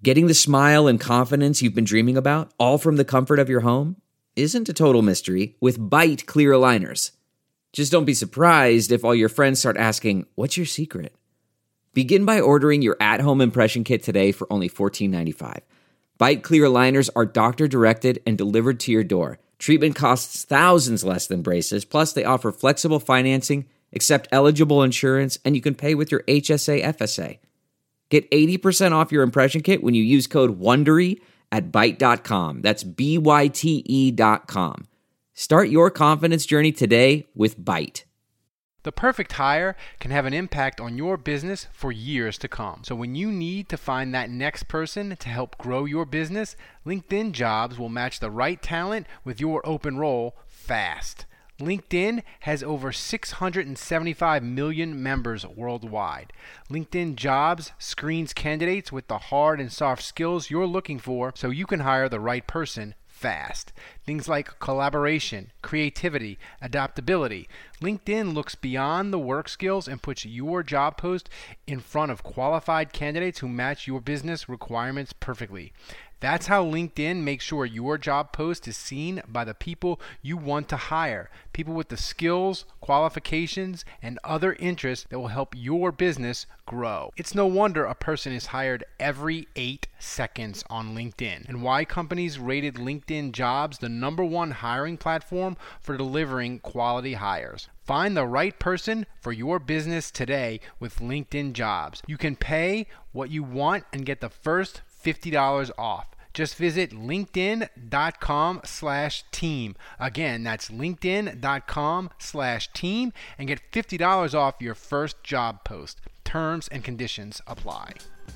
Getting the smile and confidence you've been dreaming about, all from the comfort of your home, isn't a total mystery with Byte clear aligners. Just don't be surprised if all your friends start asking, "What's your secret?" Begin by ordering your at-home impression kit today for only $14.95. Byte clear aligners are doctor-directed and delivered to your door. Treatment costs thousands less than braces, plus they offer flexible financing, accept eligible insurance, and you can pay with your HSA FSA. Get 80% off your impression kit when you use code WONDERY at Byte.com. That's BYTE.com. Start your confidence journey today with Byte. The perfect hire can have an impact on your business for years to come. So when you need to find that next person to help grow your business, LinkedIn Jobs will match the right talent with your open role fast. LinkedIn has over 675 million members worldwide. LinkedIn Jobs screens candidates with the hard and soft skills you're looking for so you can hire the right person fast. Things like collaboration, creativity, adaptability. LinkedIn looks beyond the work skills and puts your job post in front of qualified candidates who match your business requirements perfectly. That's how LinkedIn makes sure your job post is seen by the people you want to hire, people with the skills, qualifications, and other interests that will help your business grow. It's no wonder a person is hired every 8 seconds on LinkedIn, and why companies rated LinkedIn Jobs the #1 hiring platform for delivering quality hires. Find the right person for your business today with LinkedIn Jobs. You can pay what you want and get the first $50 off. Just visit linkedin.com/team. Again, that's linkedin.com/team and get $50 off your first job post. Terms and conditions apply.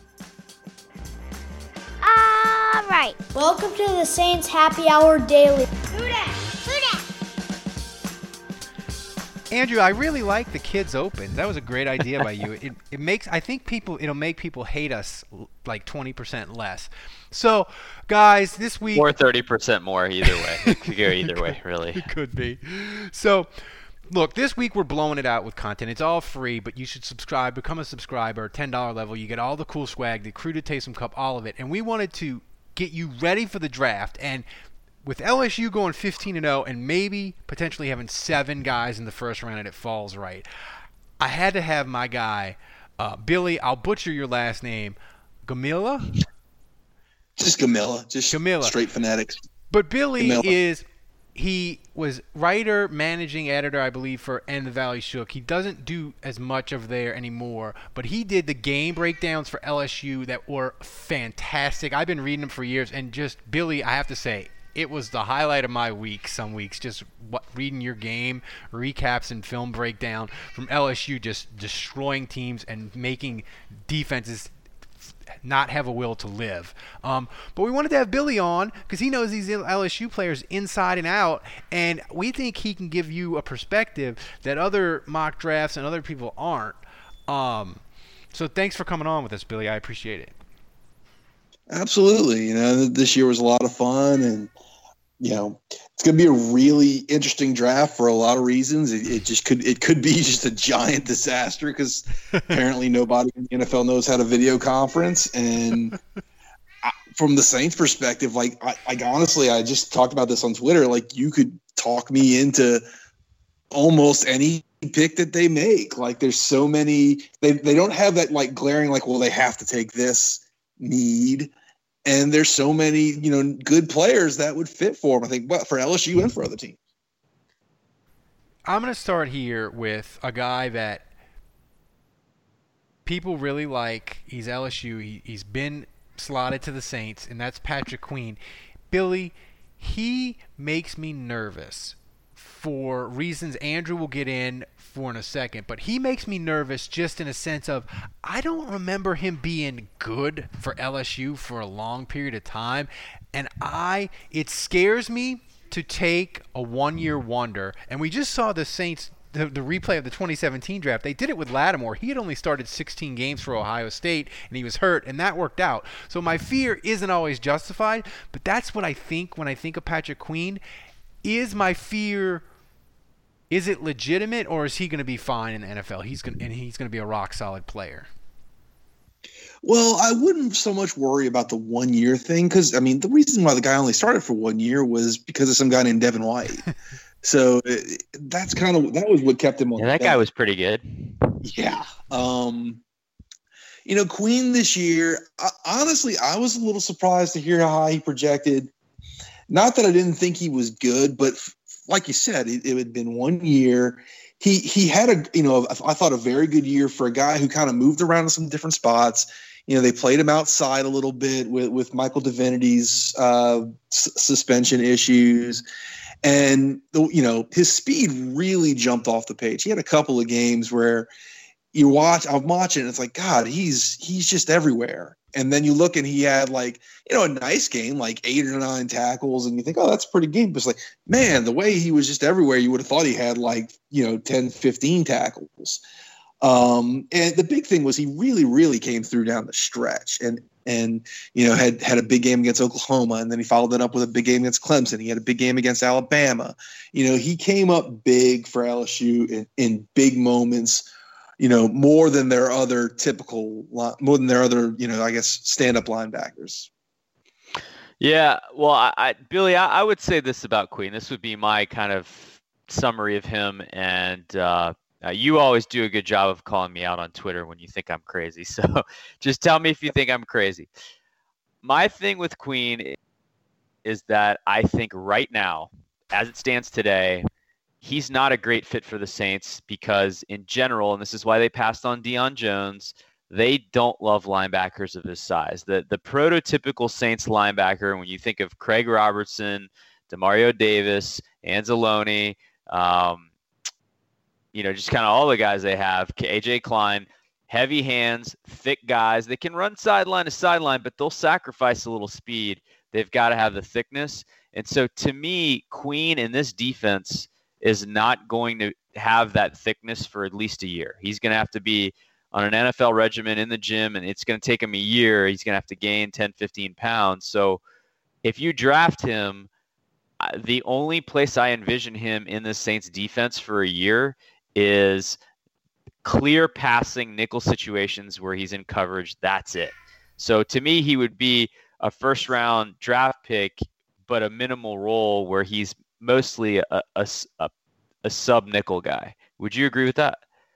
All right. Welcome to the Saints Happy Hour Daily. Who dat? Who dat? Andrew, I really like the Kids Open. That was a great idea by you. It'll make people hate us like 20% less. So, guys, this week or 30% more, either way. It could go either way, really. It could be. So, look, this week we're blowing it out with content. It's all free, but you should subscribe, become a subscriber, $10 level. You get all the cool swag, the Crew to Taysom Cup, all of it. And we wanted to get you ready for the draft. And with LSU going 15-0 and maybe potentially having 7 guys in the first round and it falls right, I had to have my guy, Billy, I'll butcher your last name, Gamilla? Just Gamilla. Just Gamilla. Straight phonetics. But Billy Gamilla. He was writer, managing editor, I believe, for And the Valley Shook. He doesn't do as much of there anymore, but he did the game breakdowns for LSU that were fantastic. I've been reading them for years, and just, Billy, I have to say, it was the highlight of my week some weeks, just reading your game, recaps and film breakdown from LSU, just destroying teams and making defenses not have a will to live. But we wanted to have Billy on because he knows these LSU players inside and out, and we think he can give you a perspective that other mock drafts and other people aren't. So thanks for coming on with us, Billy. I appreciate it. Absolutely. This year was a lot of fun, and it's going to be a really interesting draft for a lot of reasons. It could be just a giant disaster because apparently nobody in the NFL knows how to video conference. And from the Saints' perspective, honestly, I just talked about this on Twitter. You could talk me into almost any pick that they make. There's so many. They don't have that glaring well, they have to take this need. And there's so many, good players that would fit for them, I think, for LSU and for other teams. I'm going to start here with a guy that people really like. He's LSU. He's been slotted to the Saints, and that's Patrick Queen. Billy, he makes me nervous for reasons Andrew will get in for in a second, but he makes me nervous just in a sense of I don't remember him being good for LSU for a long period of time, and it scares me to take a one-year wonder. And we just saw the Saints, the replay of the 2017 draft. They did it with Lattimore. He had only started 16 games for Ohio State, and he was hurt, and that worked out. So my fear isn't always justified, but that's what I think when I think of Patrick Queen. Is my fear, is it legitimate, or is he going to be fine in the NFL? He's going to be a rock solid player. Well, I wouldn't so much worry about the 1 year thing because, I mean, the reason why the guy only started for 1 year was because of some guy named Devin White. So that was what kept him on. Yeah, that guy was pretty good. Yeah. Queen this year, honestly, I was a little surprised to hear how high he projected. Not that I didn't think he was good, but like you said, it had been 1 year. He had I thought a very good year for a guy who kind of moved around in some different spots. They played him outside a little bit with Michael Divinity's suspension issues. And, his speed really jumped off the page. He had a couple of games where I'm watching, and it's like, God, he's just everywhere. And then you look and he had a nice game, like 8 or 9 tackles. And you think, oh, that's a pretty game. But it's like, man, the way he was just everywhere, you would have thought he had 10, 15 tackles. And the big thing was he really, really came through down the stretch and had a big game against Oklahoma. And then he followed it up with a big game against Clemson. He had a big game against Alabama. He came up big for LSU in big moments. More than their other stand-up linebackers. Yeah, well, Billy, I would say this about Queen. This would be my kind of summary of him, and you always do a good job of calling me out on Twitter when you think I'm crazy. So just tell me if you think I'm crazy. My thing with Queen is that I think right now, as it stands today, he's not a great fit for the Saints because in general, and this is why they passed on Deion Jones, they don't love linebackers of his size. The prototypical Saints linebacker, when you think of Craig Robertson, Demario Davis, Anzalone, just kind of all the guys they have, AJ Klein, heavy hands, thick guys. They can run sideline to sideline, but they'll sacrifice a little speed. They've got to have the thickness. And so to me, Queen in this defense is not going to have that thickness for at least a year. He's going to have to be on an NFL regimen in the gym, and it's going to take him a year. He's going to have to gain 10, 15 pounds. So if you draft him, the only place I envision him in the Saints defense for a year is clear passing nickel situations where he's in coverage. That's it. So to me, he would be a first-round draft pick, but a minimal role where he's mostly a sub-nickel guy. Would you agree with that?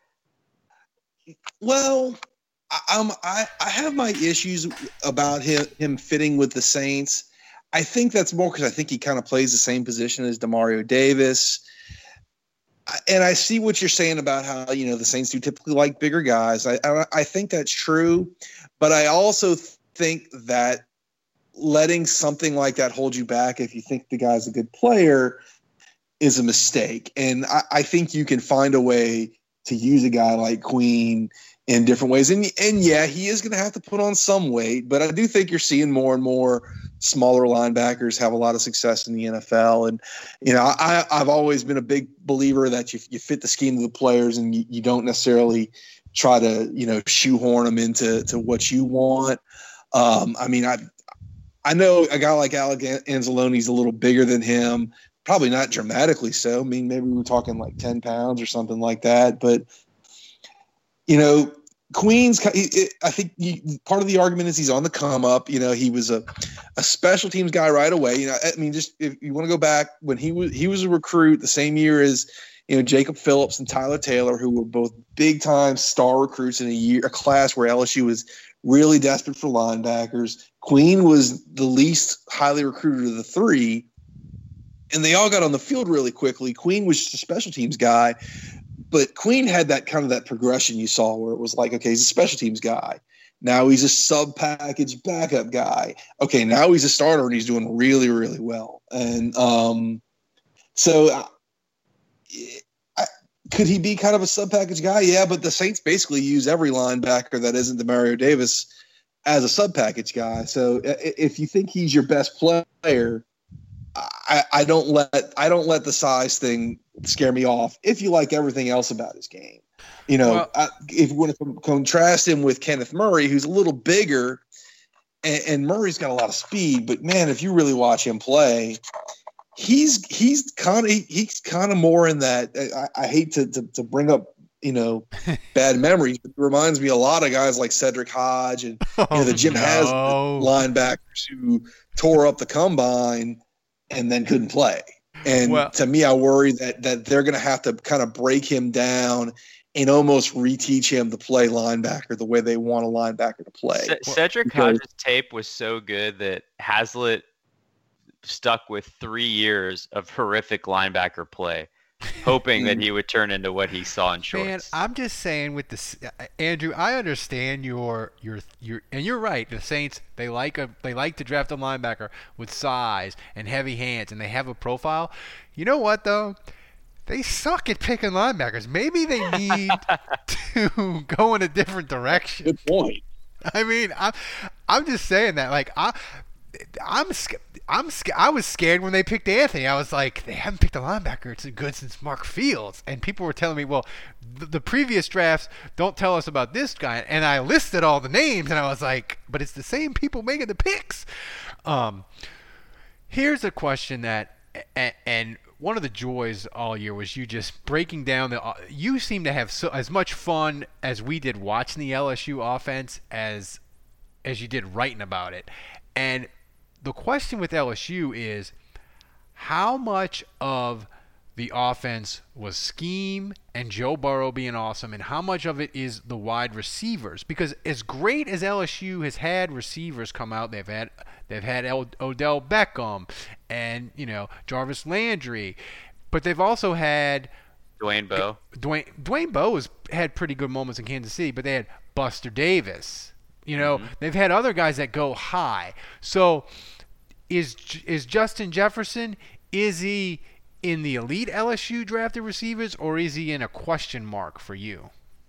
Well, I have my issues about him fitting with the Saints. I think that's more because I think he kind of plays the same position as Demario Davis. And I see what you're saying about how, the Saints do typically like bigger guys. I think that's true. But I also think that letting something like that hold you back if you think the guy's a good player is a mistake. And I think you can find a way to use a guy like Queen in different ways. And yeah, he is going to have to put on some weight, but I do think you're seeing more and more smaller linebackers have a lot of success in the NFL. And, I've always been a big believer that you fit the scheme of the players and you don't necessarily try to, shoehorn them into what you want. I know a guy like Alec Anzalone's a little bigger than him, probably not dramatically so. I mean, maybe we're talking like 10 pounds or something like that. But, Queen's, I think part of the argument is he's on the come up. He was a special teams guy right away. Just if you want to go back when he was a recruit the same year as, Jacob Phillips and Tyler Taylor, who were both big time star recruits in a class where LSU was really desperate for linebackers. Queen was the least highly recruited of the three, and they all got on the field really quickly. Queen was just a special teams guy, but Queen had that kind of that progression you saw where it was like, okay, he's a special teams guy. Now he's a sub-package backup guy. Okay, now he's a starter and he's doing really, really well. And could he be kind of a sub-package guy? Yeah, but the Saints basically use every linebacker that isn't Demario Davis as a sub-package guy. So if you think he's your best player, I don't let the size thing scare me off if you like everything else about his game. If you want to contrast him with Kenneth Murray, who's a little bigger, and Murray's got a lot of speed, but man, if you really watch him play, he's kind of more in that. I hate to bring up bad memories. It reminds me a lot of guys like Cedric Hodge and the Jim Haslett linebackers who tore up the combine and then couldn't play. And to me, I worry that they're going to have to kind of break him down and almost reteach him to play linebacker the way they want a linebacker to play. Cedric Hodge's tape was so good that Haslett stuck with 3 years of horrific linebacker play, hoping that he would turn into what he saw in shorts. Man, I'm just saying with this, Andrew, I understand your and you're right. The Saints, they like to draft a linebacker with size and heavy hands, and they have a profile. You know what though? They suck at picking linebackers. Maybe they need to go in a different direction. Good point. I mean, I'm just saying that. Like, I was scared when they picked Anthony. I was like, they haven't picked a linebacker. It's good since Mark Fields. And people were telling me, well, the previous drafts don't tell us about this guy. And I listed all the names, and I was like, but it's the same people making the picks. Here's a question that, and one of the joys all year was you just breaking down you seem to have as much fun as we did watching the LSU offense as you did writing about it. And the question with LSU is how much of the offense was scheme and Joe Burrow being awesome, and how much of it is the wide receivers? Because as great as LSU has had receivers come out, they've had Odell Beckham and Jarvis Landry, but they've also had Dwayne Bowe. Dwayne Bowe had pretty good moments in Kansas City, but they had Buster Davis. They've had other guys that go high. So is Justin Jefferson, is he in the elite LSU drafted receivers, or is he in a question mark for you?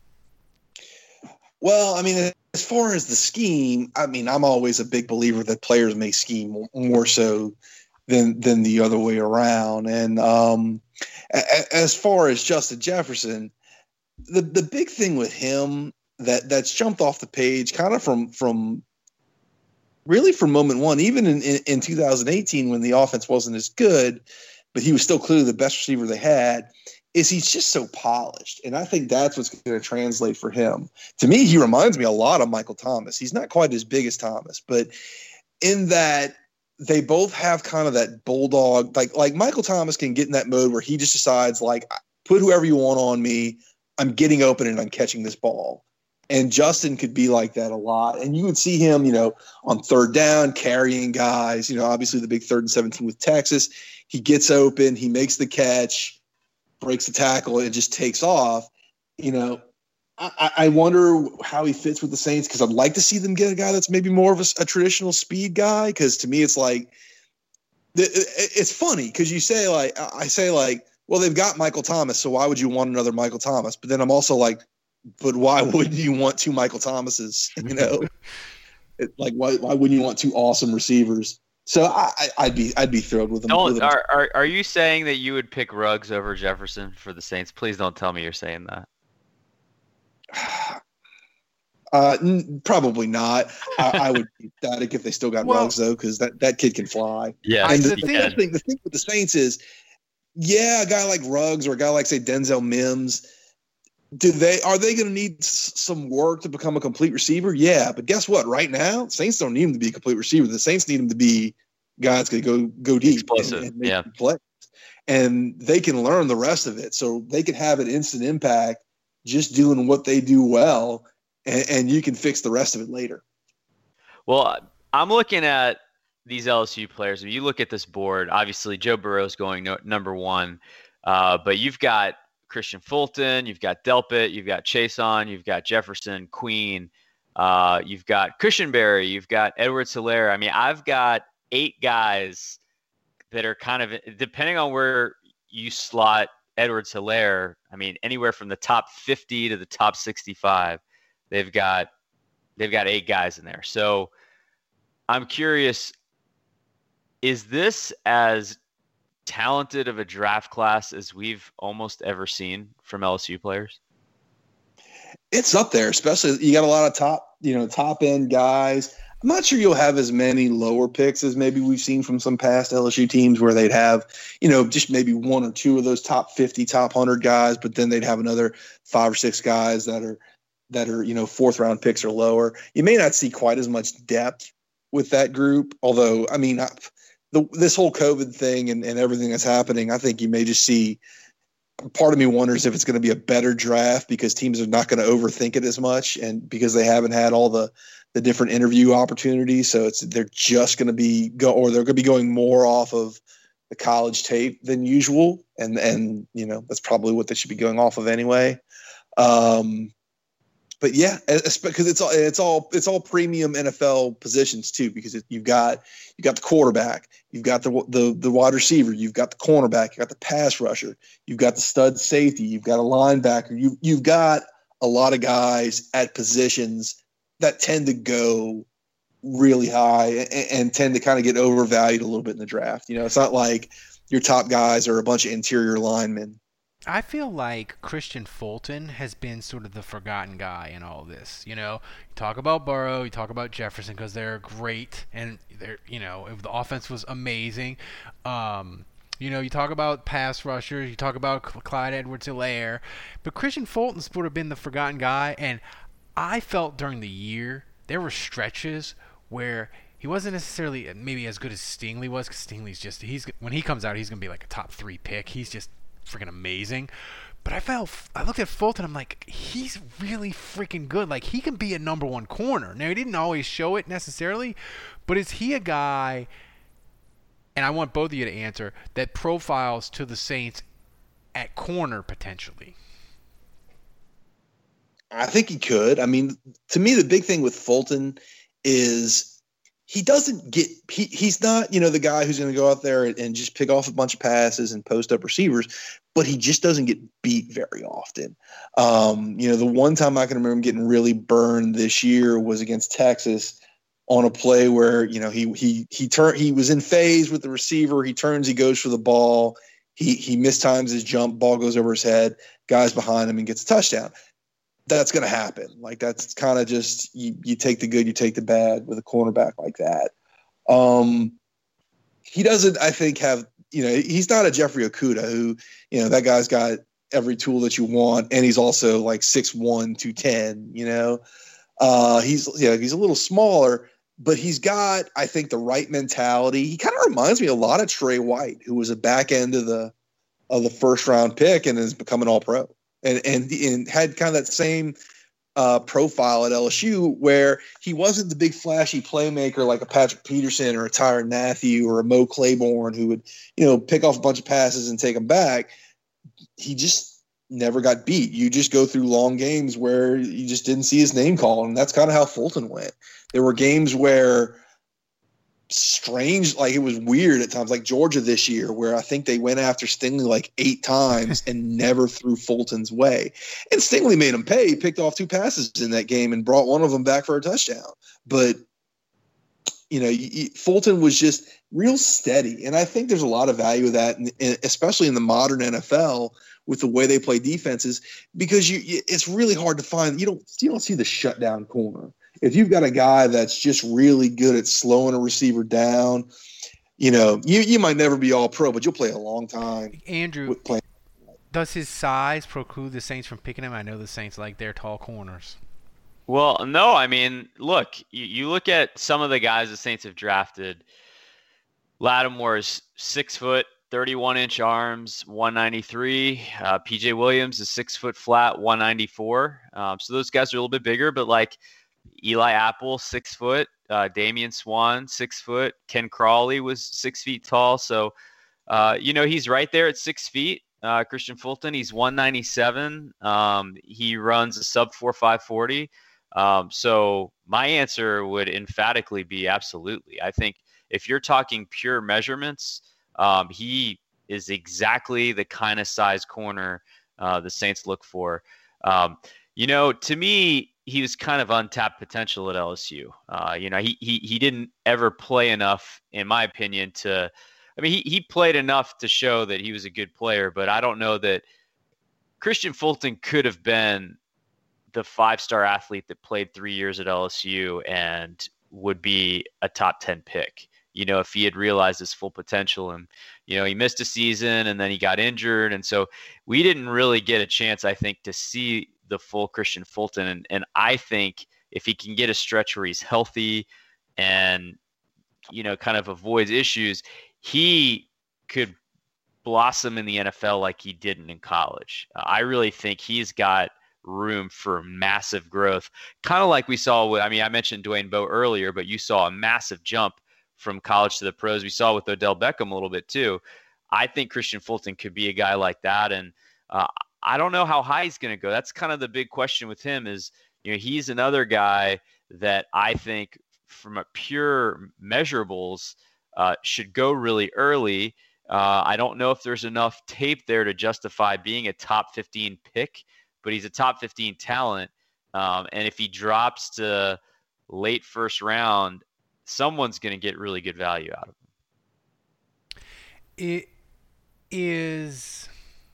Well, I mean, as far as the scheme, I mean, I'm always a big believer that players may scheme more so than the other way around. And as far as Justin Jefferson, the big thing with him that's jumped off the page kind of from moment one, even in 2018 when the offense wasn't as good, but he was still clearly the best receiver they had, is he's just so polished. And I think that's what's going to translate for him. To me, he reminds me a lot of Michael Thomas. He's not quite as big as Thomas, but in that they both have kind of that bulldog, like Michael Thomas can get in that mode where he just decides, like, put whoever you want on me, I'm getting open and I'm catching this ball. And Justin could be like that a lot. And you would see him, on third down, carrying guys, obviously the big 3rd and 17 with Texas. He gets open, he makes the catch, breaks the tackle, and just takes off. I wonder how he fits with the Saints, because I'd like to see them get a guy that's maybe more of a traditional speed guy. Because to me, it's like, it's funny because I say well, they've got Michael Thomas, so why would you want another Michael Thomas? But then I'm also like, but why wouldn't you want 2 Michael Thomases? Why wouldn't you want 2 awesome receivers? So I'd be thrilled with them. Are you saying that you would pick Ruggs over Jefferson for the Saints? Please don't tell me you're saying that. Probably not. I would be ecstatic if they still got Ruggs though, because that kid can fly. Yeah. And the thing with the Saints is, a guy like Ruggs or a guy like, say, Denzel Mims, are they going to need some work to become a complete receiver? Yeah, but guess what? Right now, Saints don't need him to be a complete receiver. The Saints need him to be guys going to go deep and make plays, and they can learn the rest of it. So they can have an instant impact just doing what they do well, and you can fix the rest of it later. Well, I'm looking at these LSU players. If you look at this board, obviously Joe Burrow's going number 1, but you've got Christian Fulton, you've got Delpit, you've got Chason, you've got Jefferson, Queen, you've got Cushenberry, you've got Edwards-Helaire. I mean, I've got 8 guys that are kind of, depending on where you slot Edwards-Helaire, I mean, anywhere from the top 50 to the top 65, they've got 8 guys in there. So I'm curious, is this as talented of a draft class as we've almost ever seen from LSU players? It's up there, especially you got a lot of top end guys. I'm not sure you'll have as many lower picks as maybe we've seen from some past LSU teams where they'd have, just maybe one or two of those top 50, top 100 guys, but then they'd have another 5 or 6 guys that are fourth round picks or lower. You may not see quite as much depth with that group. Although, I mean, this whole COVID thing and everything that's happening, I think you may just see. Part of me wonders if it's going to be a better draft because teams are not going to overthink it as much, and because they haven't had all the different interview opportunities. So they're just going to be they're going to be going more off of the college tape than usual, and that's probably what they should be going off of anyway. But yeah, because it's all premium NFL positions too, because you've got the quarterback, you've got the wide receiver, you've got the cornerback, you've got the pass rusher, you've got the stud safety, you've got a linebacker, you've got a lot of guys at positions that tend to go really high and tend to kind of get overvalued a little bit in the draft. It's not like your top guys are a bunch of interior linemen. I feel like Christian Fulton has been sort of the forgotten guy in all this. You talk about Burrow, you talk about Jefferson because they're great, and they're the offense was amazing. You talk about pass rushers, you talk about Clyde Edwards-Helaire, but Christian Fulton's sort of been the forgotten guy, and I felt during the year there were stretches where he wasn't necessarily maybe as good as Stingley was, because Stingley's when he comes out, he's going to be like a top 3 pick. He's just freaking amazing. But I looked at Fulton, I'm like, he's really freaking good. Like, he can be a number 1 corner. Now, he didn't always show it necessarily, but is he a guy, and I want both of you to answer, that profiles to the Saints at corner potentially? I think he could. I mean, to me, the big thing with Fulton is he doesn't get – he's not, the guy who's going to go out there and just pick off a bunch of passes and post up receivers, but he just doesn't get beat very often. The one time I can remember him getting really burned this year was against Texas on a play where, he was in phase with the receiver. He turns, he goes for the ball. He mistimes his jump, ball goes over his head, guy's behind him and gets a touchdown. That's going to happen. Like, that's kind of just you take the good, you take the bad with a cornerback like that. He doesn't, I think, have he's not a Jeffrey Okudah who that guy's got every tool that you want, and he's also like 6'1", 210. He's a little smaller, but he's got, I think, the right mentality. He kind of reminds me a lot of Trey White, who was a back end of the first round pick and has become an All-Pro. And had kind of that same profile at LSU, where he wasn't the big flashy playmaker like a Patrick Peterson or a Tyrann Mathieu or a Mo Claiborne who would, pick off a bunch of passes and take them back. He just never got beat. You just go through long games where you just didn't see his name called, and that's kind of how Fulton went. There were games where strange, like it was weird at times, like Georgia this year, where I think they went after Stingley like 8 times and never threw Fulton's way. And Stingley made him pay. He picked off 2 passes in that game and brought one of them back for a touchdown. But, Fulton was just real steady. And I think there's a lot of value of that, especially in the modern NFL with the way they play defenses, because it's really hard to find. You don't see the shutdown corner. If you've got a guy that's just really good at slowing a receiver down, you might never be all pro, but you'll play a long time. Andrew, does his size preclude the Saints from picking him? I know the Saints like their tall corners. Well, no. I mean, look, you look at some of the guys the Saints have drafted. Lattimore's 6 foot, 31-inch arms, 193. PJ Williams is 6 foot flat, 194. So those guys are a little bit bigger, but like Eli Apple, 6 foot. Damian Swan, 6 foot. Ken Crawley was 6 feet tall. So, he's right there at 6 feet. Christian Fulton, he's 197. He runs a sub 4.5 40. So my answer would emphatically be absolutely. I think if you're talking pure measurements, he is exactly the kind of size corner the Saints look for. To me, he was kind of untapped potential at LSU. He didn't ever play enough, in my opinion, he played enough to show that he was a good player, but I don't know that Christian Fulton could have been the 5-star athlete that played 3 years at LSU and would be a top 10 pick. If he had realized his full potential, and, he missed a season and then he got injured. And so we didn't really get a chance, I think, to see the full Christian Fulton. And I think if he can get a stretch where he's healthy and, kind of avoids issues, he could blossom in the NFL like he didn't in college. I really think he's got room for massive growth, kind of like we saw with, I mentioned Dwayne Bowe earlier, but you saw a massive jump from college to the pros. We saw with Odell Beckham a little bit too. I think Christian Fulton could be a guy like that. And I don't know how high he's going to go. That's kind of the big question with him is, he's another guy that I think from a pure measurables should go really early. I don't know if there's enough tape there to justify being a top 15 pick, but he's a top 15 talent. And if he drops to late first round, someone's going to get really good value out of him. It is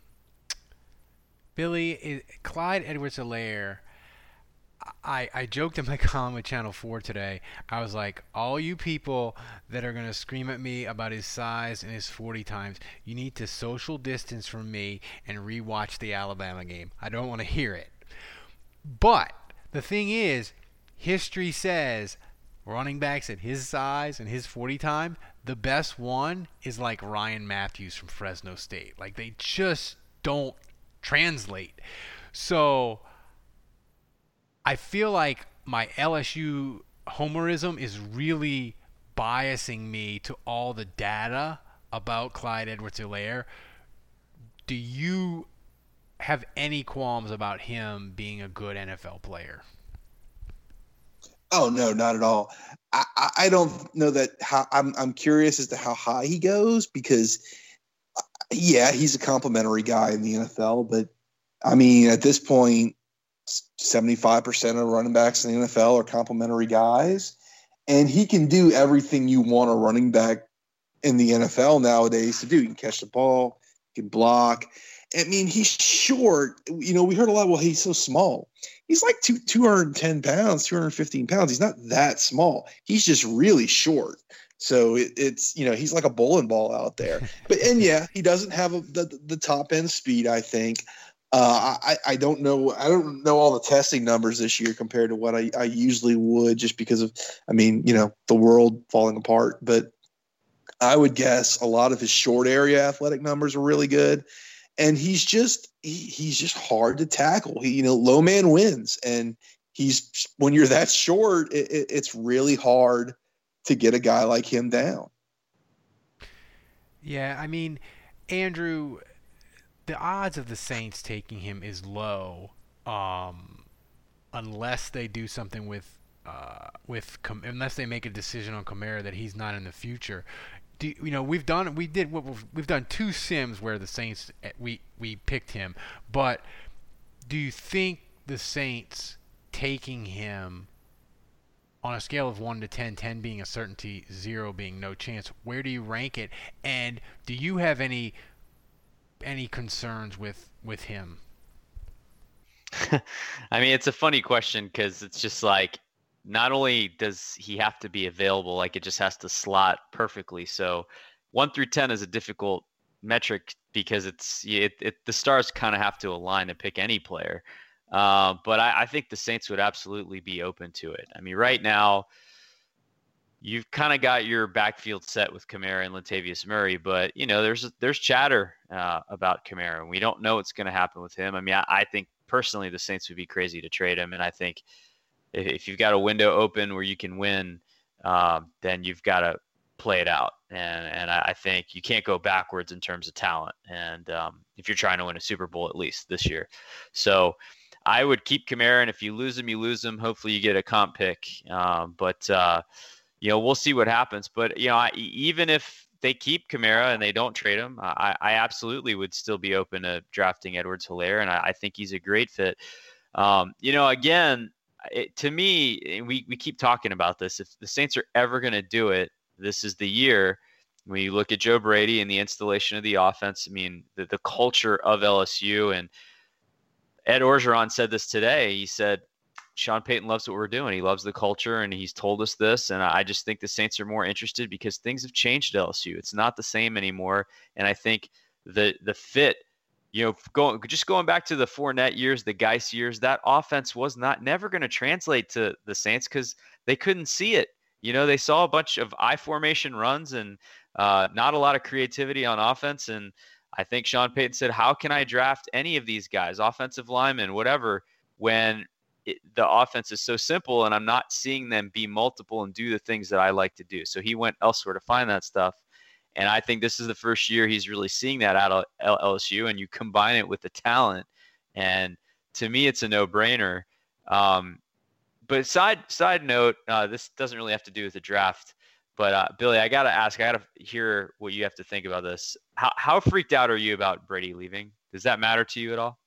Clyde Edwards-Helaire. I joked in my column with Channel 4 today. I was like, all you people that are going to scream at me about his size and his 40 times, you need to social distance from me and rewatch the Alabama game. I don't want to hear it. But the thing is, history says running backs at his size and his 40 time, the best one is like Ryan Matthews from Fresno State. Like, they just don't translate. So I feel like my LSU homerism is really biasing me to all the data about Clyde Edwards-Helaire. Do you have any qualms about him being a good NFL player? Oh, no, not at all. I don't know that I'm curious as to how high he goes because, yeah, he's a complimentary guy in the NFL. But, at this point, 75% of running backs in the NFL are complimentary guys. And he can do everything you want a running back in the NFL nowadays to do. He can catch the ball, he can block. He's short. We heard a lot, well, he's so small. He's like 210 pounds, 215 pounds. He's not that small. He's just really short. So it's he's like a bowling ball out there. He doesn't have the top end speed, I think. I don't know. I don't know all the testing numbers this year compared to what I usually would just because of, the world falling apart. But I would guess a lot of his short area athletic numbers are really good. And he's just hard to tackle. Low man wins. And when you're that short, it's really hard to get a guy like him down. Yeah, Andrew, the odds of the Saints taking him is low, unless they do something unless they make a decision on Kamara that he's not in the future. We've done two sims where the Saints we picked him, but do you think the Saints taking him on a scale of 1 to 10, 10 being a certainty, 0 being no chance, where do you rank it? And do you have any concerns with him? It's a funny question because it's just like, not only does he have to be available, like it just has to slot perfectly. So 1 through 10 is a difficult metric because the stars kind of have to align to pick any player. But I think the Saints would absolutely be open to it. Right now, you've kind of got your backfield set with Kamara and Latavius Murray, but there's chatter about Kamara, and we don't know what's going to happen with him. I think personally the Saints would be crazy to trade him, and I think if you've got a window open where you can win, then you've got to play it out. And I think you can't go backwards in terms of talent. And if you're trying to win a Super Bowl at least this year, so I would keep Kamara, and if you lose him, you lose him. Hopefully you get a comp pick. But we'll see what happens. But, even if they keep Kamara and they don't trade him, I absolutely would still be open to drafting Edwards-Helaire, and I think he's a great fit. Again, to me, we keep talking about this. If the Saints are ever going to do it, this is the year. When you look at Joe Brady and the installation of the offense, the culture of LSU, and Ed Orgeron said this today. He said, Sean Payton loves what we're doing. He loves the culture, and he's told us this. And I just think the Saints are more interested because things have changed at LSU. It's not the same anymore. And I think the fit, going back to the Fournette years, the Geis years, that offense was never going to translate to the Saints because they couldn't see it. They saw a bunch of I formation runs and not a lot of creativity on offense. And I think Sean Payton said, how can I draft any of these guys, offensive linemen, whatever, when the offense is so simple and I'm not seeing them be multiple and do the things that I like to do. So he went elsewhere to find that stuff. And I think this is the first year he's really seeing that out of LSU, and you combine it with the talent. And to me, it's a no-brainer. But side note, this doesn't really have to do with the draft. But Billy, I got to hear what you have to think about this. How freaked out are you about Brady leaving? Does that matter to you at all?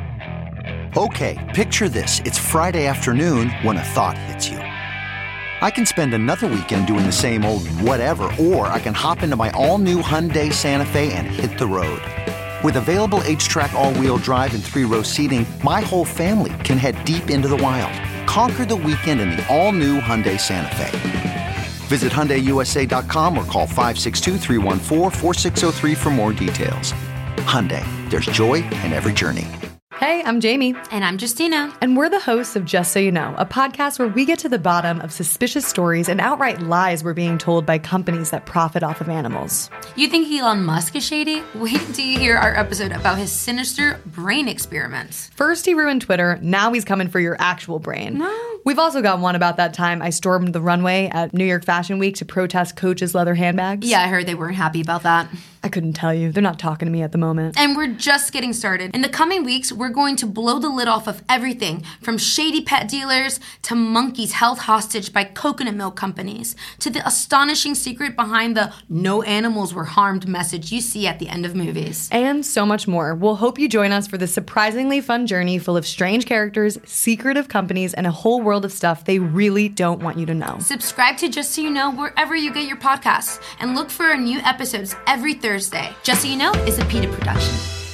Okay, picture this. It's Friday afternoon when a thought hits you. I can spend another weekend doing the same old whatever, or I can hop into my all-new Hyundai Santa Fe and hit the road. With available H-Track all-wheel drive and 3-row seating, my whole family can head deep into the wild. Conquer the weekend in the all-new Hyundai Santa Fe. Visit HyundaiUSA.com or call 562-314-4603 for more details. Hyundai, there's joy in every journey. Hey, I'm Jamie. And I'm Justina. And we're the hosts of Just So You Know, a podcast where we get to the bottom of suspicious stories and outright lies we're being told by companies that profit off of animals. You think Elon Musk is shady? Wait till you hear our episode about his sinister brain experiments. First he ruined Twitter, now he's coming for your actual brain. No. We've also got one about that time I stormed the runway at New York Fashion Week to protest Coach's leather handbags. Yeah, I heard they weren't happy about that. I couldn't tell you. They're not talking to me at the moment. And we're just getting started. In the coming weeks, we're going to blow the lid off of everything from shady pet dealers to monkeys held hostage by coconut milk companies to the astonishing secret behind the no animals were harmed message you see at the end of movies. And so much more. We'll hope you join us for this surprisingly fun journey full of strange characters, secretive companies, and a whole world of stuff they really don't want you to know. Subscribe to Just So You Know wherever you get your podcasts and look for our new episodes every Thursday. Just So You Know is a PETA production.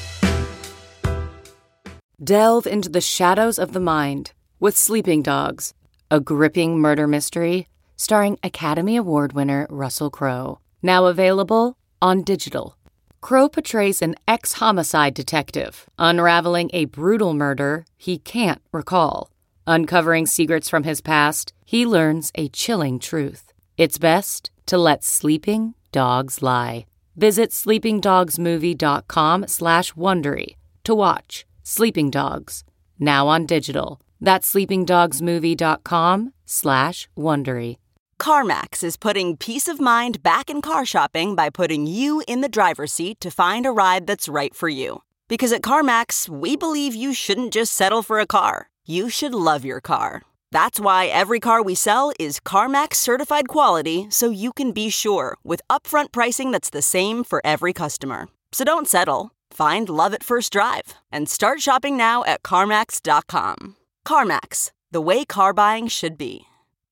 Delve into the shadows of the mind with Sleeping Dogs, a gripping murder mystery starring Academy Award winner Russell Crowe. Now available on digital. Crowe portrays an ex-homicide detective unraveling a brutal murder he can't recall. Uncovering secrets from his past, he learns a chilling truth. It's best to let sleeping dogs lie. Visit sleepingdogsmovie.com/Wondery to watch Sleeping Dogs, now on digital. That's sleepingdogsmovie.com/Wondery. CarMax is putting peace of mind back in car shopping by putting you in the driver's seat to find a ride that's right for you. Because at CarMax, we believe you shouldn't just settle for a car. You should love your car. That's why every car we sell is CarMax certified quality, so you can be sure with upfront pricing that's the same for every customer. So don't settle. Find love at first drive and start shopping now at CarMax.com. CarMax, the way car buying should be.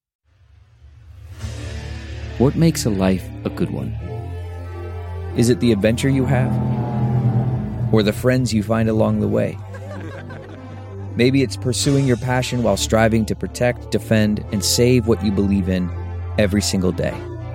What makes a life a good one? Is it the adventure you have? Or the friends you find along the way? Maybe it's pursuing your passion while striving to protect, defend, and save what you believe in every single day.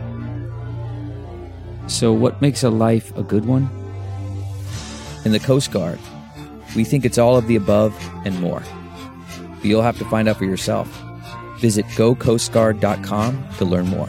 So what makes a life a good one? In the Coast Guard, we think it's all of the above and more. But you'll have to find out for yourself. Visit gocoastguard.com to learn more.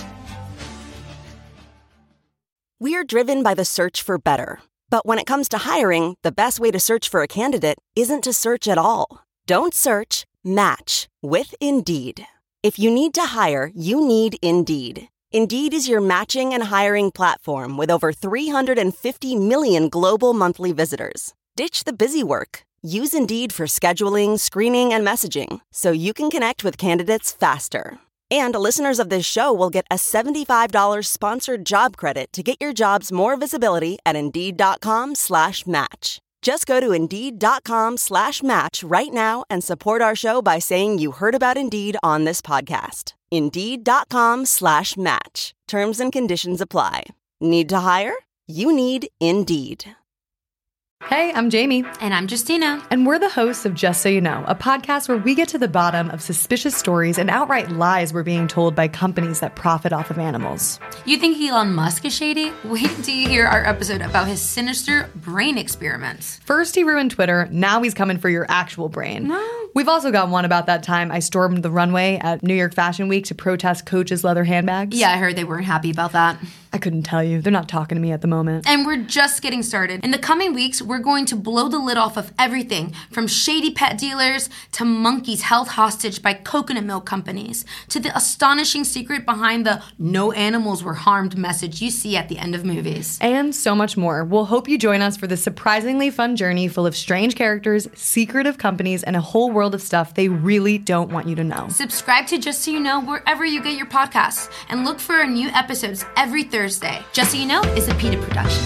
We're driven by the search for better. But when it comes to hiring, the best way to search for a candidate isn't to search at all. Don't search, match with Indeed. If you need to hire, you need Indeed. Indeed is your matching and hiring platform with over 350 million global monthly visitors. Ditch the busy work. Use Indeed for scheduling, screening, and messaging so you can connect with candidates faster. And listeners of this show will get a $75 sponsored job credit to get your jobs more visibility at Indeed.com/match. Just go to Indeed.com/match right now and support our show by saying you heard about Indeed on this podcast. Indeed.com/match. Terms and conditions apply. Need to hire? You need Indeed. Hey, I'm Jamie. And I'm Justina. And we're the hosts of Just So You Know, a podcast where we get to the bottom of suspicious stories and outright lies we're being told by companies that profit off of animals. You think Elon Musk is shady? Wait till you hear our episode about his sinister brain experiments. First he ruined Twitter, now he's coming for your actual brain. No. We've also got one about that time I stormed the runway at New York Fashion Week to protest Coach's leather handbags. Yeah, I heard they weren't happy about that. I couldn't tell you. They're not talking to me at the moment. And we're just getting started. In the coming weeks, we're going to blow the lid off of everything from shady pet dealers to monkeys held hostage by coconut milk companies to the astonishing secret behind the no animals were harmed message you see at the end of movies. And so much more. We'll hope you join us for this surprisingly fun journey full of strange characters, secretive companies, and a whole world of stuff they really don't want you to know. Subscribe to Just So You Know wherever you get your podcasts and look for our new episodes every Thursday. Just So You Know is a PETA production.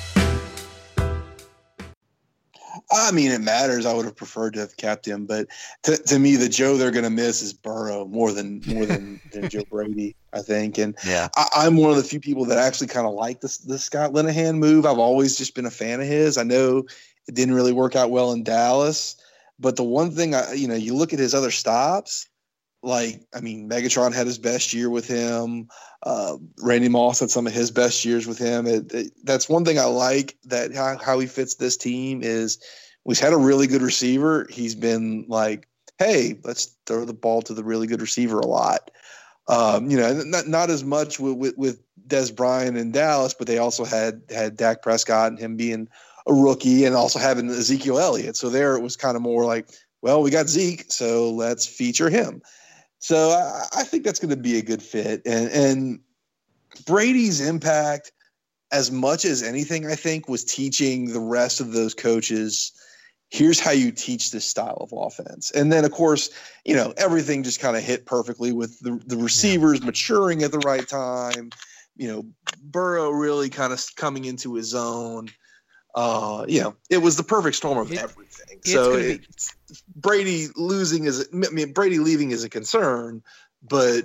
I mean, it matters. I would have preferred to have kept him, but to me, the Joe they're going to miss is Burrow more than Joe Brady, I think. And yeah, I'm one of the few people that actually kind of like the Scott Linehan move. I've always just been a fan of his. I know it didn't really work out well in Dallas, but the one thing you look at his other stops. Like, I mean, Megatron had his best year with him. Randy Moss had some of his best years with him. That's one thing I like that how he fits this team is he's had a really good receiver. He's been like, hey, let's throw the ball to the really good receiver a lot. Not as much with Des Bryant in Dallas, but they also had Dak Prescott and him being a rookie and also having Ezekiel Elliott. So there it was kind of more like, well, we got Zeke, so let's feature him. So I think that's going to be a good fit. And Brady's impact, as much as anything, I think, was teaching the rest of those coaches, here's how you teach this style of offense. And then, of course, everything just kind of hit perfectly with the receivers maturing at the right time. Burrow really kind of coming into his own. It was the perfect storm of everything. So Brady leaving is a concern, but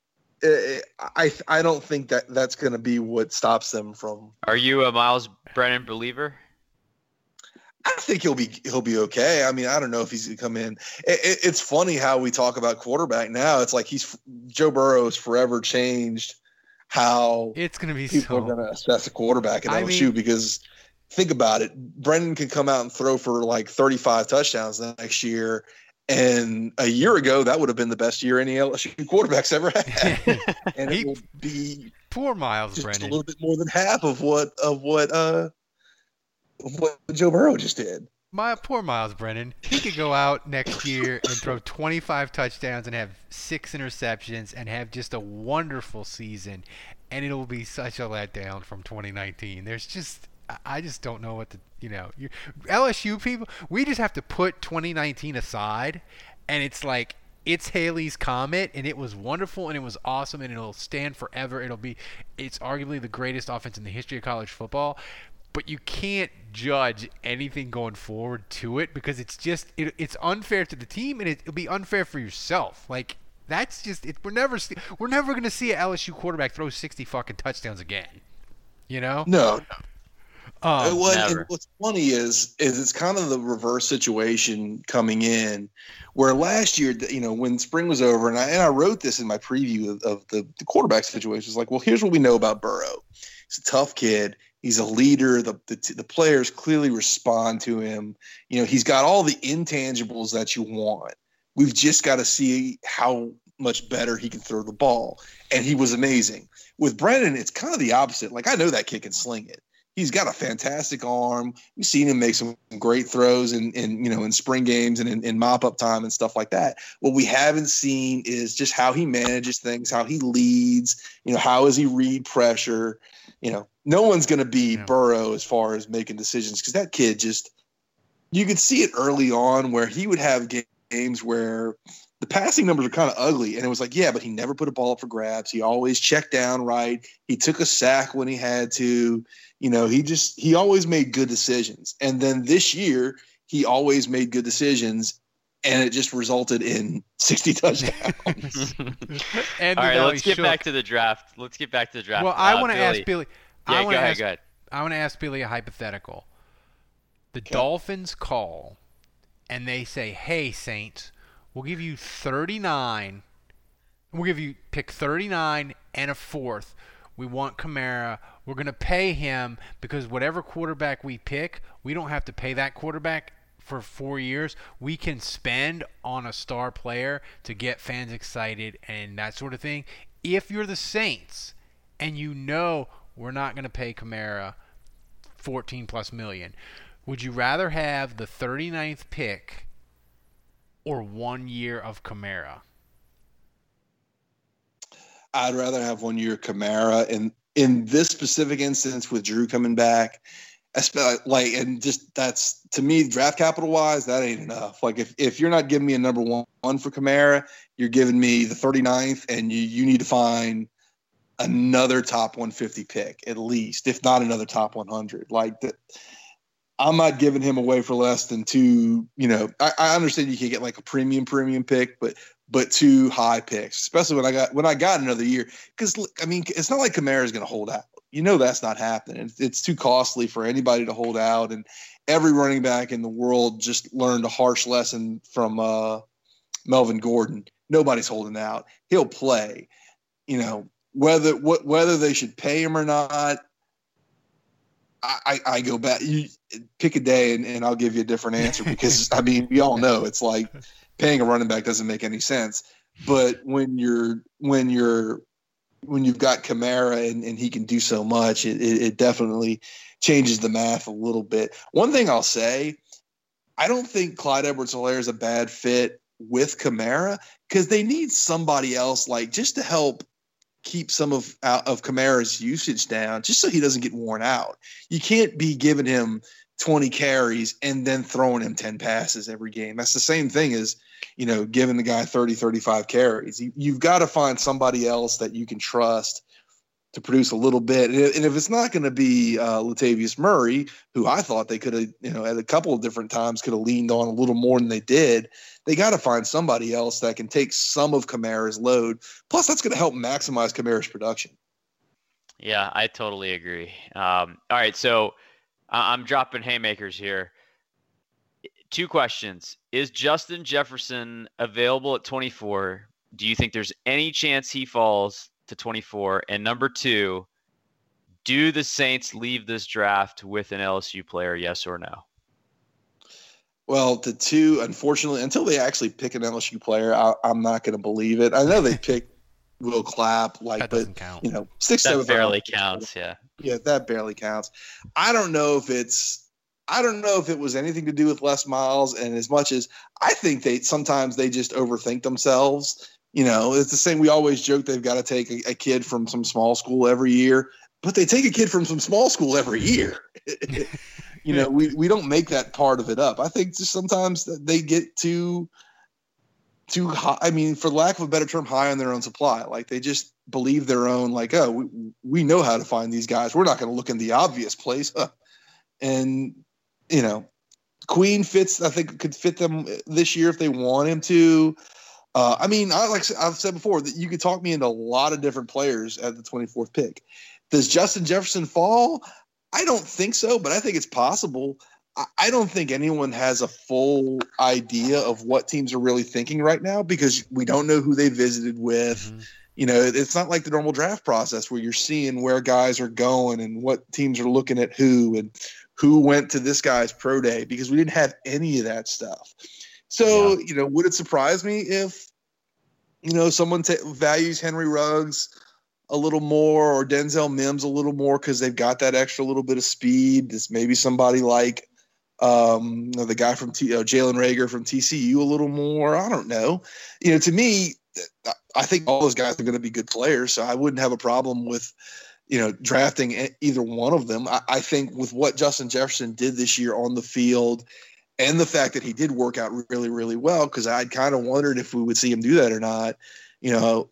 I don't think that's going to be what stops them from. Are you a Miles Brennan believer? I think he'll be okay. I mean, I don't know if he's going to come in. It's funny how we talk about quarterback now. It's like Joe Burrow has forever changed how it's going to be people are going to assess a quarterback at LSU because. Think about it. Brendan can come out and throw for like 35 touchdowns the next year. And a year ago, that would have been the best year any LSU quarterback's ever had. And it will be poor Miles just Brennan. A little bit more than half of what Joe Burrow just did. My poor Miles Brennan. He could go out next year and throw 25 touchdowns and have 6 interceptions and have just a wonderful season. And it'll be such a letdown from 2019. I just don't know what LSU people, we just have to put 2019 aside, and it's like, it's Haley's Comet, and it was wonderful, and it was awesome, and it'll stand forever. It's arguably the greatest offense in the history of college football, but you can't judge anything going forward to it because it's unfair to the team, and it'll be unfair for yourself. Like, that's just it. We're never going to see an LSU quarterback throw 60 fucking touchdowns again. No. And Never. What's funny is it's kind of the reverse situation coming in, where last year, when spring was over, and I wrote this in my preview of the quarterback situation. It's like, well, here's what we know about Burrow. He's a tough kid. He's a leader. The players clearly respond to him. He's got all the intangibles that you want. We've just got to see how much better he can throw the ball. And he was amazing. With Brennan, it's kind of the opposite. Like, I know that kid can sling it. He's got a fantastic arm. We've seen him make some great throws in spring games and in mop-up time and stuff like that. What we haven't seen is just how he manages things, how he leads, how does he read pressure. No one's going to be Burrow as far as making decisions because that kid you could see it early on where he would have games where the passing numbers are kind of ugly. And it was like, yeah, but he never put a ball up for grabs. He always checked down right. He took a sack when he had to. He always made good decisions. And then this year, he always made good decisions, and it just resulted in 60 touchdowns. And all right, let's get back to the draft. Well, I want to ask Billy. Yeah, go ahead. I want to ask Billy a hypothetical. The Dolphins call and they say, hey, Saints, we'll give you 39. We'll give you pick 39 and a fourth. We want Kamara. We're going to pay him because whatever quarterback we pick, we don't have to pay that quarterback for 4 years. We can spend on a star player to get fans excited and that sort of thing. If you're the Saints and you know we're not going to pay Kamara $14+ million, would you rather have the 39th pick or 1 year of Kamara? I'd rather have 1 year Kamara. And in this specific instance with Drew coming back, and just that's, to me, draft capital wise, that ain't enough. Like if you're not giving me a number one for Kamara, you're giving me the 39th, and you need to find another top 150 pick at least, if not another top 100. Like that, I'm not giving him away for less than two. You know, I understand you can get like a premium pick, but 2 high picks, especially when I got another year. Because I mean, it's not like Kamara is going to hold out. You know that's not happening. It's too costly for anybody to hold out. And every running back in the world just learned a harsh lesson from Melvin Gordon. Nobody's holding out. He'll play. You know, whether they should pay him or not, I go back. You pick a day and I'll give you a different answer because I mean we all know it's like paying a running back doesn't make any sense. But when you've got Kamara and he can do so much, it definitely changes the math a little bit. One thing I'll say, I don't think Clyde Edwards-Helaire is a bad fit with Kamara because they need somebody else like just to help keep some of Kamara's usage down just so he doesn't get worn out. You can't be giving him 20 carries and then throwing him 10 passes every game. That's the same thing as, you know, giving the guy 30, 35 carries. You've got to find somebody else that you can trust to produce a little bit. And if it's not going to be Latavius Murray, who I thought they could have, you know, at a couple of different times could have leaned on a little more than they did, they got to find somebody else that can take some of Kamara's load. Plus, that's going to help maximize Kamara's production. Yeah, I totally agree. All right, so I'm dropping haymakers here. 2 questions. Is Justin Jefferson available at 24? Do you think there's any chance he falls to 24? And number 2, do the Saints leave this draft with an LSU player, yes or no? Well, the 2, unfortunately, until they actually pick an LSU player, I'm not going to believe it. I know they picked Will Clapp, that doesn't count. You know, 6, that 7, barely counts. Yeah. Yeah, that barely counts. I don't know if it was anything to do with Les Miles, and as much as I think sometimes they just overthink themselves. You know, it's the same. We always joke they've got to take a kid from some small school every year, but they take a kid from some small school every year. You know, we don't make that part of it up. I think just sometimes they get too high. I mean, for lack of a better term, high on their own supply. Like they just believe their own, like, oh, we know how to find these guys. We're not going to look in the obvious place. And, you know, Queen fits, I think could fit them this year if they want him to. I mean, like I've said before, that you could talk me into a lot of different players at the 24th pick. Does Justin Jefferson fall? I don't think so, but I think it's possible. I don't think anyone has a full idea of what teams are really thinking right now because we don't know who they visited with. Mm-hmm. You know, it's not like the normal draft process where you're seeing where guys are going and what teams are looking at who and who went to this guy's pro day because we didn't have any of that stuff. So, You know, would it surprise me if, you know, someone values Henry Ruggs a little more or Denzel Mims a little more because they've got that extra little bit of speed? This maybe somebody like the guy from Jalen Reagor from TCU a little more. I don't know. You know, to me, I think all those guys are going to be good players, so I wouldn't have a problem with, you know, drafting either one of them. I think with what Justin Jefferson did this year on the field and the fact that he did work out really, really well, because I'd kind of wondered if we would see him do that or not. You know,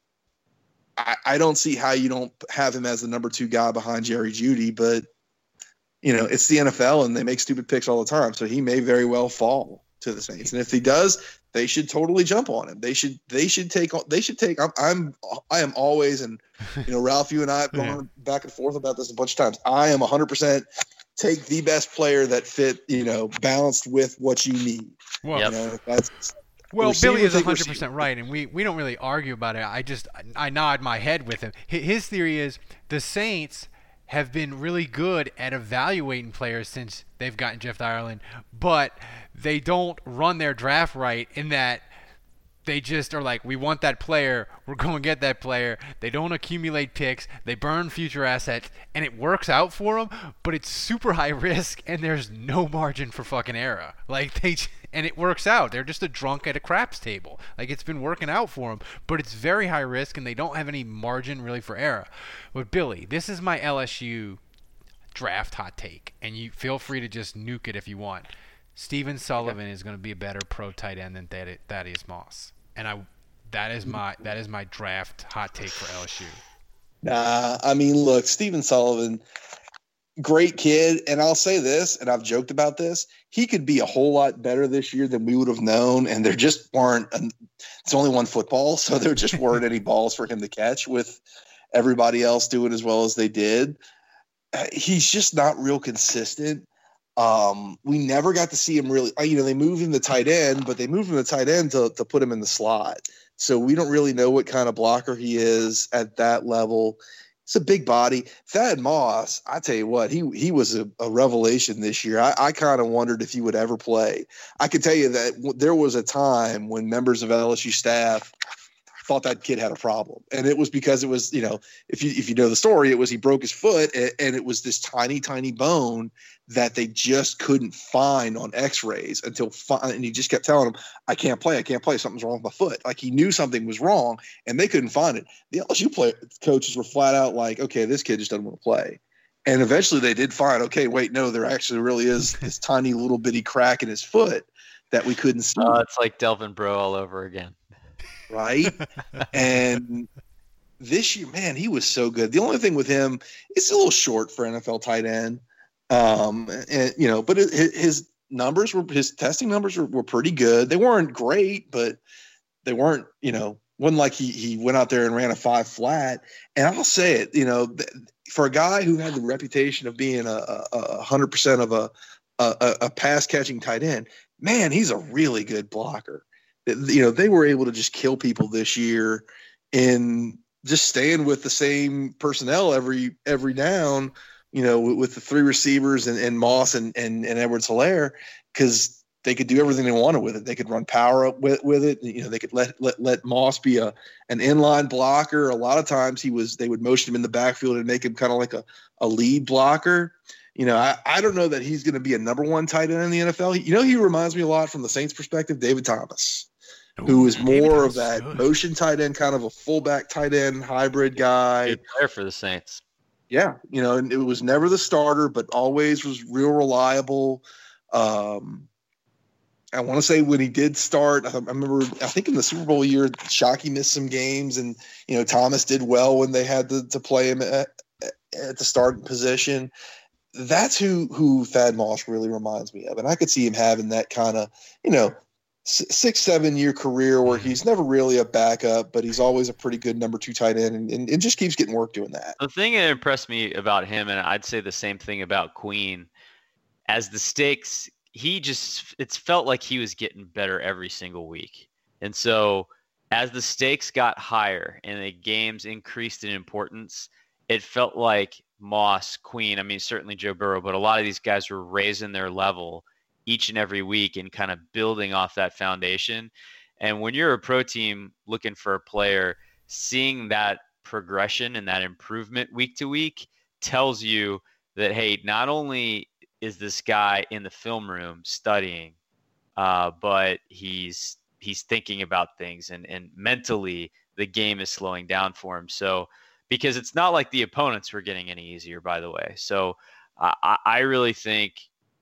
I don't see how you don't have him as the number 2 guy behind Jerry Jeudy, but, you know, it's the NFL and they make stupid picks all the time. So he may very well fall to the Saints. And if he does, they should totally jump on him. They should take, I am always, and, you know, Ralph, you and I have gone back and forth about this a bunch of times. I am 100% take the best player that fit, balanced with what you need. Well, That's Billy is 100% right, and we don't really argue about it. I nod my head with him. His theory is the Saints have been really good at evaluating players since they've gotten Jeff Ireland, but they don't run their draft right in that they just are like, we want that player, we're going to get that player. They don't accumulate picks, they burn future assets, and it works out for them, but it's super high risk, and there's no margin for fucking error. And it works out. They're just a drunk at a craps table. It's been working out for them, but it's very high risk, and they don't have any margin really for error. But Billy, this is my LSU draft hot take, and you feel free to just nuke it if you want. Steven Sullivan is going to be a better pro tight end than Thaddeus Moss, and that is my draft hot take for LSU. Nah, I mean, look, Steven Sullivan, great kid, and I'll say this, and I've joked about this, he could be a whole lot better this year than we would have known, and there just weren't. It's only one football, so there just weren't any balls for him to catch with everybody else doing as well as they did. He's just not real consistent. We never got to see him really, they moved him to tight end, but they moved him to tight end to put him in the slot. So we don't really know what kind of blocker he is at that level. It's a big body. Thad Moss, I tell you what, he was a revelation this year. I kind of wondered if he would ever play. I could tell you that there was a time when members of LSU staff thought that kid had a problem. And it was because it was, if you know the story, it was he broke his foot and it was this tiny, tiny bone that they just couldn't find on x-rays and he just kept telling him, I can't play. Something's wrong with my foot. He knew something was wrong and they couldn't find it. The LSU coaches were flat out like, okay, this kid just doesn't want to play. And eventually they did find, okay, wait, no, there actually really is this tiny little bitty crack in his foot that we couldn't see. It's like Delvin Breaux all over again. Right. And this year, man, he was so good. The only thing with him, it's a little short for NFL tight end. But his testing numbers were pretty good. They weren't great, but they weren't, wasn't like he went out there and ran a 5 flat. And I'll say it, for a guy who had the reputation of being a 100% of a pass catching tight end, man, he's a really good blocker. They were able to just kill people this year in just staying with the same personnel every down, with the 3 receivers and Moss and Edwards-Helaire, because they could do everything they wanted with it. They could run power up with it. They could let Moss be an inline blocker. A lot of times they would motion him in the backfield and make him kind of like a lead blocker. I don't know that he's going to be a number 1 tight end in the NFL. He reminds me a lot from the Saints' perspective, David Thomas, who is more of that motion tight end, kind of a fullback tight end hybrid guy. Good player for the Saints. Yeah. And it was never the starter, but always was real reliable. I want to say when he did start, I remember, I think in the Super Bowl year, Shockey missed some games and, Thomas did well when they had to play him at the starting position. That's who Thad Moss really reminds me of. And I could see him having that kind of, 6-7 year career where he's never really a backup, but he's always a pretty good number 2 tight end and just keeps getting work doing that. The thing that impressed me about him, and I'd say the same thing about Queen, as the stakes, it's felt like he was getting better every single week. And so as the stakes got higher and the games increased in importance, it felt like Moss, Queen, certainly Joe Burrow, but a lot of these guys were raising their level each and every week and kind of building off that foundation. And when you're a pro team looking for a player, seeing that progression and that improvement week to week tells you that, hey, not only is this guy in the film room studying, but he's thinking about things and mentally the game is slowing down for him. So, because it's not like the opponents were getting any easier, by the way. So I really think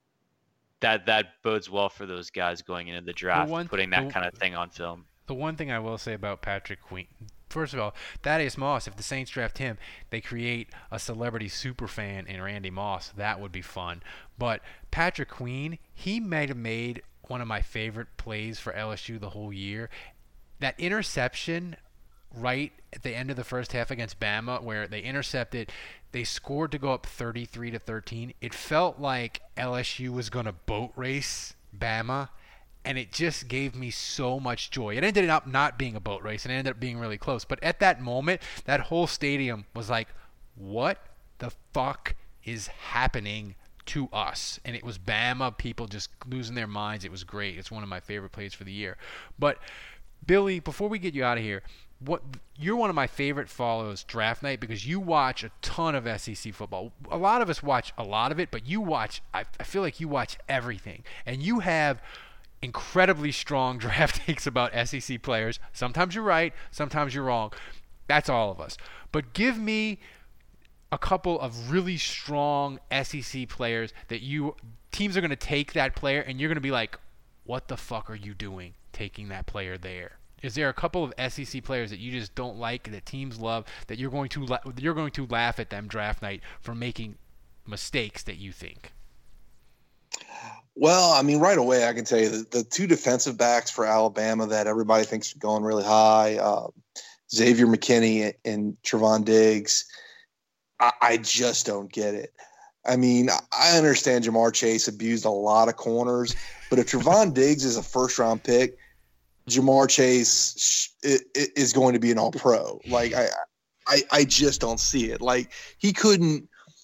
that bodes well for those guys going into the draft, putting that kind of thing on film. The one thing I will say about Patrick Queen, first of all, Thaddeus Moss, if the Saints draft him, they create a celebrity super fan in Randy Moss. That would be fun. But Patrick Queen, he might have made one of my favorite plays for LSU the whole year. That interception right at the end of the first half against Bama where they intercepted. They scored to go up 33-13. It felt like LSU was going to boat race Bama, and it just gave me so much joy. It ended up not being a boat race, and it ended up being really close. But at that moment, that whole stadium was like, what the fuck is happening to us? And it was Bama, people just losing their minds. It was great. It's one of my favorite plays for the year. But, Billy, before we get you out of here, you're one of my favorite follows draft night because you watch a ton of SEC football. A lot of us watch a lot of it, but you watch, I feel like you watch everything. And you have incredibly strong draft takes about SEC players. Sometimes you're right, sometimes you're wrong. That's all of us. But give me a couple of really strong SEC players that teams are going to take that player and you're going to be like, what the fuck are you doing taking that player there? Is there a couple of SEC players that you just don't like that teams love that you're going to laugh at them draft night for making mistakes that you think? Well, I mean, right away, I can tell you the two defensive backs for Alabama that everybody thinks are going really high, Xavier McKinney and Trevon Diggs. I just don't get it. I mean, I understand Jamar Chase abused a lot of corners, but if Trevon Diggs is a first-round pick, Jamar Chase is going to be an all-pro. Like, I just don't see it. Like, he couldn't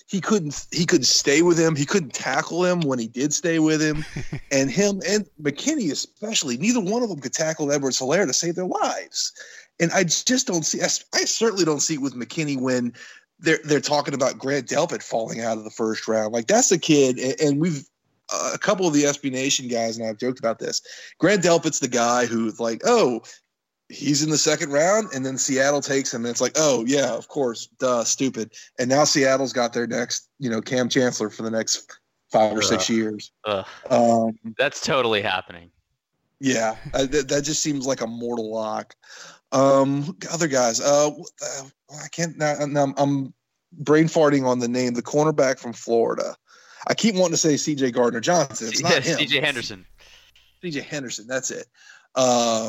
stay with him. He couldn't tackle him when he did stay with him. And him and McKinney especially, neither one of them could tackle Edwards-Helaire to save their lives. And I just don't see – I certainly don't see it with McKinney when they're talking about Grant Delpit falling out of the first round. Like, that's a kid, and we've a couple of the SB Nation guys, and I've joked about this. Grant Delpit's the guy who's like, oh, he's in the second round, and then Seattle takes him, and it's like, oh, yeah, of course, duh, stupid. And now Seattle's got their next, Cam Chancellor for the next 5 or 6 years. That's totally happening. Yeah, that just seems like a mortal lock. Other guys, I can't. I'm brain farting on the name. The cornerback from Florida. I keep wanting to say C.J. Gardner-Johnson. It's not him. C.J. Henderson. C.J. Henderson. That's it. I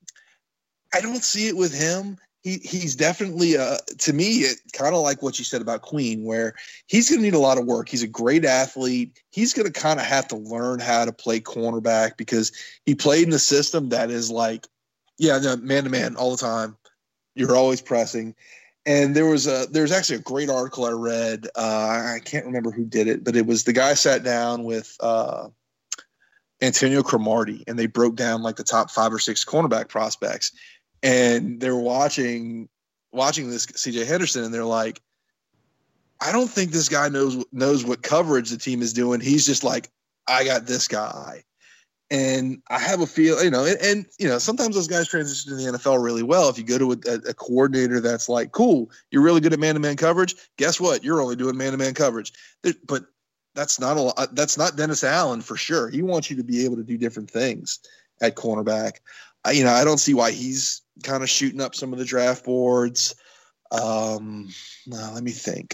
don't see it with him. He's definitely, to me, kind of like what you said about Queen, where he's going to need a lot of work. He's a great athlete. He's going to kind of have to learn how to play cornerback because he played in a system that is like, man-to-man all the time. You're always pressing. And there's actually a great article I read. I can't remember who did it, but it was the guy sat down with Antonio Cromartie, and they broke down like the top 5 or 6 cornerback prospects. And they're watching this C.J. Henderson, and they're like, I don't think this guy knows what coverage the team is doing. He's just like, I got this guy. And I have a feel, sometimes those guys transition to the NFL really well. If you go to a coordinator that's like, cool, you're really good at man-to-man coverage. Guess what? You're only doing man-to-man coverage. But that's not Dennis Allen for sure. He wants you to be able to do different things at cornerback. I don't see why he's kind of shooting up some of the draft boards. Let me think.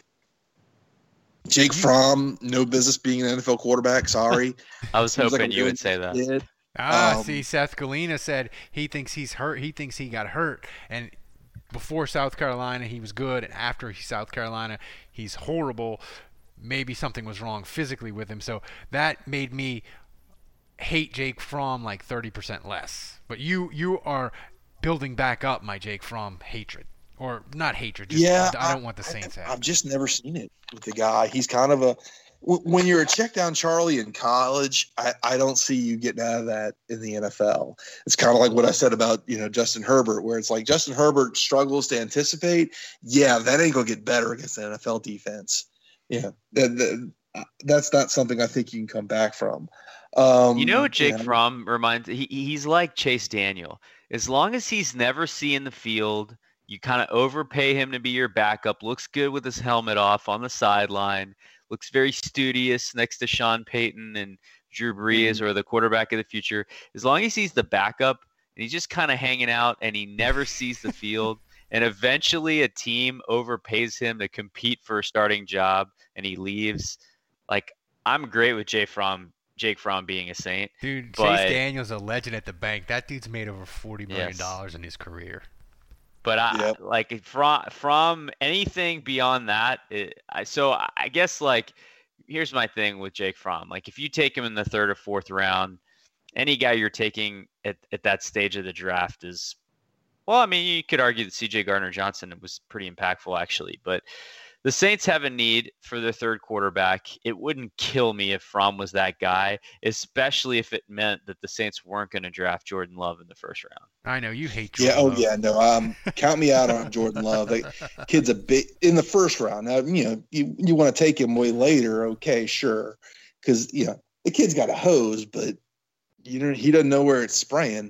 Jake Fromm, no business being an NFL quarterback. Sorry. I was hoping you would say that. Kid. See, Seth Galina said he thinks he's hurt. He thinks he got hurt. And before South Carolina, he was good. And after South Carolina, he's horrible. Maybe something was wrong physically with him. So that made me hate Jake Fromm like 30% less. But you are building back up my Jake Fromm hatred. Or not hatred. I don't want the Saints. I've just never seen it with the guy. He's kind of when you're a check down Charlie in college, I don't see you getting out of that in the NFL. It's kind of like what I said about, Justin Herbert, where it's like Justin Herbert struggles to anticipate. Yeah, that ain't going to get better against the NFL defense. Yeah, that's not something I think you can come back from. What Jake Fromm reminds, he's like Chase Daniel. As long as he's never seen the field, you kind of overpay him to be your backup, looks good with his helmet off on the sideline, looks very studious next to Sean Payton and Drew Brees or the quarterback of the future. As long as he's the backup and he's just kind of hanging out and he never sees the field, and eventually a team overpays him to compete for a starting job and he leaves, like, I'm great with Jake Fromm being a Saint. Dude, Chase Daniel's a legend at the bank. That dude's made over $40 million in his career. But like from anything beyond that, so I guess like here's my thing with Jake Fromm. Like if you take him in the 3rd or 4th round, any guy you're taking at that stage of the draft is, well, I mean, you could argue that C.J. Gardner-Johnson was pretty impactful actually, but the Saints have a need for their 3rd quarterback. It wouldn't kill me if Fromm was that guy, especially if it meant that the Saints weren't going to draft Jordan Love in the 1st round. I know you hate Jordan Love. Yeah, no. Count me out on Jordan Love. Kid's a big in the 1st round. Now, you want to take him way later, okay, sure, because the kid's got a hose, but he doesn't know where it's spraying.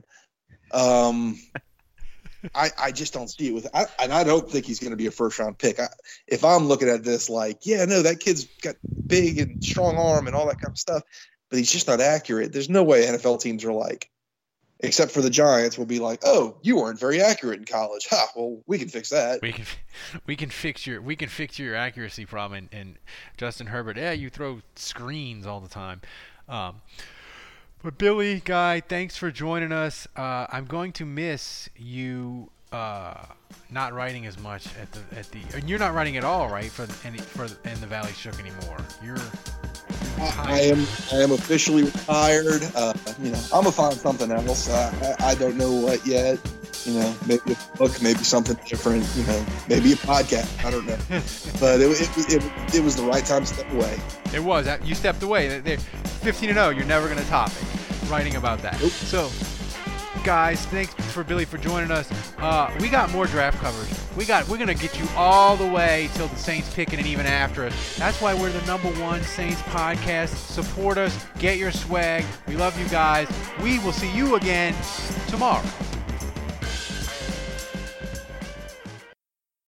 I just don't see it and I don't think he's going to be a 1st round pick. If I'm looking at this that kid's got big and strong arm and all that kind of stuff, but he's just not accurate. There's no way NFL teams are like, except for the Giants, will be like, oh, you weren't very accurate in college. Well, we can fix that. We can fix your accuracy problem. And Justin Herbert, you throw screens all the time. But Billy, Guy, thanks for joining us. I'm going to miss you not writing as much at the. And you're not writing at all, right? For in the Valley Shook anymore. I am officially retired. I'm gonna find something else. I don't know what yet. Maybe a book, maybe something different. Maybe a podcast. I don't know. But it was the right time to step away. It was. You stepped away. 15-0. You're never gonna top it. Writing about that. Nope. So, guys, thanks for Billy for joining us. We got more draft coverage. We're gonna get you all the way till the Saints pick it and even after us. That's why we're the #1 Saints podcast. Support us. Get your swag. We love you guys. We will see you again tomorrow.